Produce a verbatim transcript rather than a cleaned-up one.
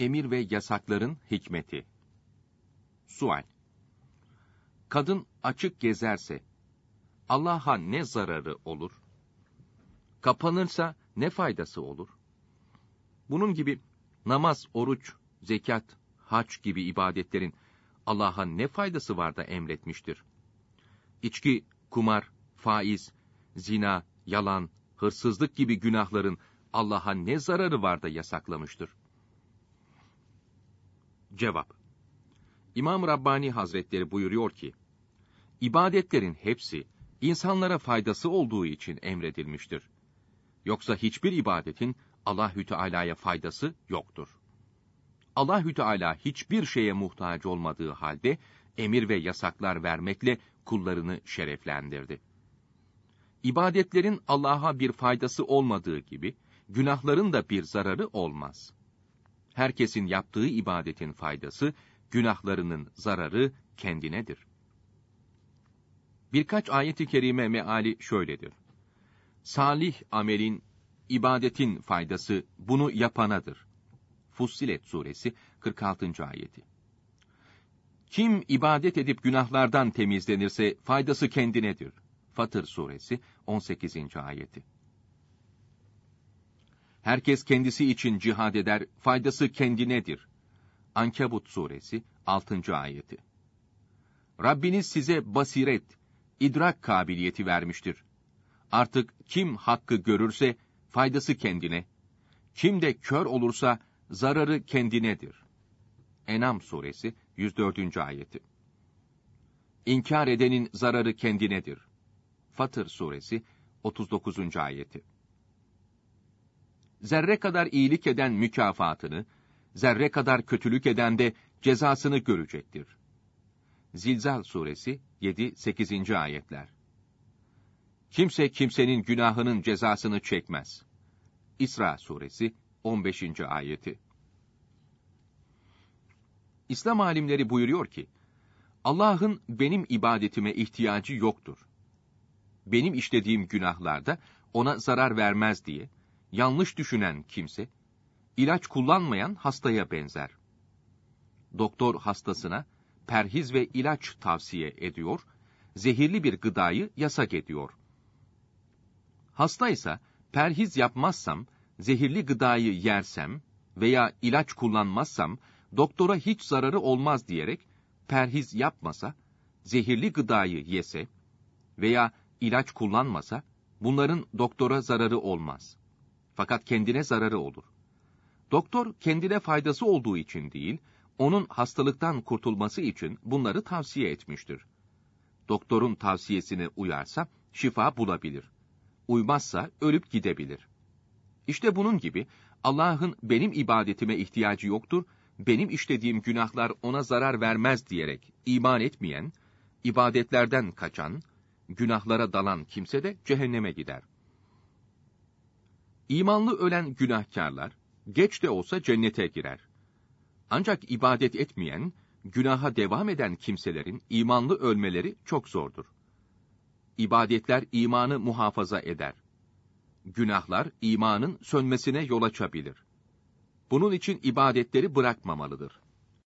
Emir ve yasakların hikmeti. Sual: Kadın açık gezerse Allah'a ne zararı olur? Kapanırsa ne faydası olur? Bunun gibi namaz, oruç, zekat, hac gibi ibadetlerin Allah'a ne faydası var da emretmiştir? İçki, kumar, faiz, zina, yalan, hırsızlık gibi günahların Allah'a ne zararı var da yasaklamıştır? Cevap: İmam Rabbani Hazretleri buyuruyor ki, ibadetlerin hepsi insanlara faydası olduğu için emredilmiştir. Yoksa hiçbir ibadetin Allahü Teala'ya faydası yoktur. Allahü Teala hiçbir şeye muhtaç olmadığı halde emir ve yasaklar vermekle kullarını şereflendirdi. İbadetlerin Allah'a bir faydası olmadığı gibi günahların da bir zararı olmaz. Herkesin yaptığı ibadetin faydası, günahlarının zararı kendinedir. Birkaç ayet-i kerime meali şöyledir: Salih amelin, ibadetin faydası bunu yapanadır. Fussilet suresi kırk altıncı ayeti. Kim ibadet edip günahlardan temizlenirse faydası kendinedir. Fatır suresi on sekizinci ayeti. Herkes kendisi için cihad eder, faydası kendinedir. Ankebut suresi altıncı ayeti. Rabbiniz size basiret, idrak kabiliyeti vermiştir. Artık kim hakkı görürse faydası kendine, kim de kör olursa zararı kendinedir. En'am suresi yüz dördüncü ayeti. İnkar edenin zararı kendinedir. Fatır suresi otuz dokuzuncu ayeti. Zerre kadar iyilik eden mükafatını, zerre kadar kötülük eden de cezasını görecektir. Zilzal suresi yedi sekizinci ayetler. Kimse kimsenin günahının cezasını çekmez. İsra suresi on beşinci ayeti. İslam alimleri buyuruyor ki, Allah'ın benim ibadetime ihtiyacı yoktur. Benim işlediğim günahlarda ona zarar vermez diye yanlış düşünen kimse, ilaç kullanmayan hastaya benzer. Doktor hastasına perhiz ve ilaç tavsiye ediyor, zehirli bir gıdayı yasak ediyor. Hastaysa perhiz yapmazsam, zehirli gıdayı yersem veya ilaç kullanmazsam doktora hiç zararı olmaz diyerek perhiz yapmasa, zehirli gıdayı yese veya ilaç kullanmasa bunların doktora zararı olmaz. Fakat kendine zararı olur. Doktor kendine faydası olduğu için değil, onun hastalıktan kurtulması için bunları tavsiye etmiştir. Doktorun tavsiyesine uyarsa şifa bulabilir. Uymazsa ölüp gidebilir. İşte bunun gibi Allah'ın benim ibadetime ihtiyacı yoktur, benim işlediğim günahlar ona zarar vermez diyerek iman etmeyen, ibadetlerden kaçan, günahlara dalan kimse de cehenneme gider. İmanlı ölen günahkarlar, geç de olsa cennete girer. Ancak ibadet etmeyen, günaha devam eden kimselerin imanlı ölmeleri çok zordur. İbadetler imanı muhafaza eder. Günahlar imanın sönmesine yol açabilir. Bunun için ibadetleri bırakmamalıdır.